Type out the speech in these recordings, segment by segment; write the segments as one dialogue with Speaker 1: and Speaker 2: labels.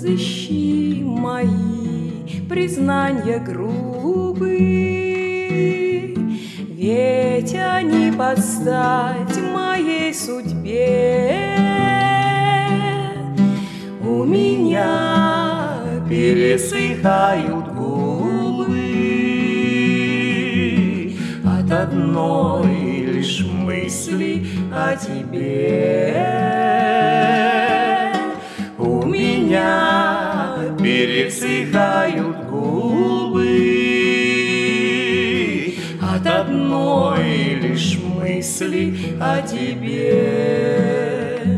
Speaker 1: взыщи мои признания грубые, ведь они под стать моей судьбе. У меня пересыхают губы от одной лишь мысли о тебе. У меня пересыхают губы от одной лишь мысли о тебе.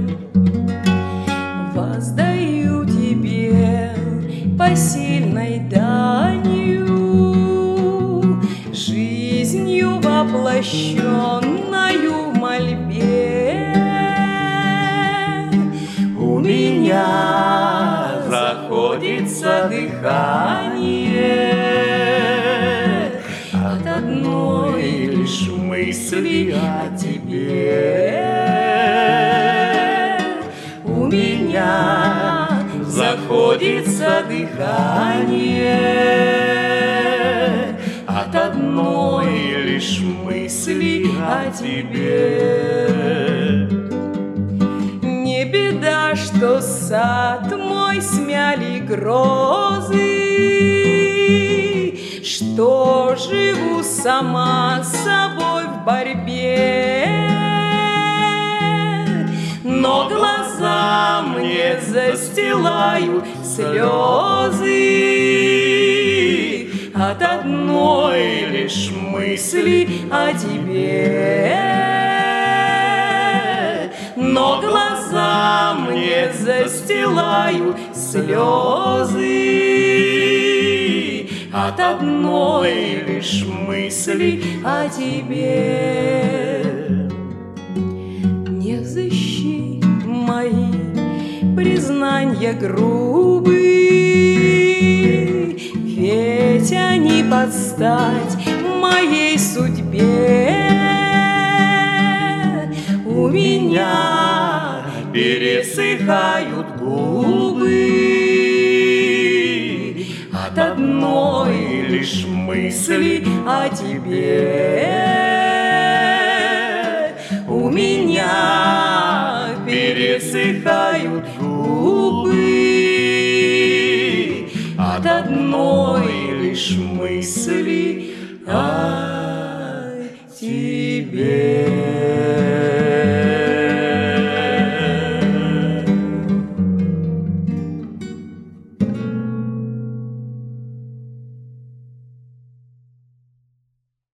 Speaker 1: Воздаю тебе посильной данью, жизнью воплощенною в мольбе. У меня заходится дыхание от одной лишь мысли о тебе. У меня заходится дыхание от одной лишь мысли о тебе. Не беда, что сад мой смяли грозы, что живу сама с собой в борьбе. Но глаза мне застилают слезы от одной лишь мысли о тебе. Но глаза мне застилают слезы от одной лишь мысли о тебе. Не взыщи мои признания грубые, ведь они под стать моей судьбе. У меня пересыхают губы от одной лишь мысли о тебе. У меня пересыхают губы от одной лишь мысли о тебе.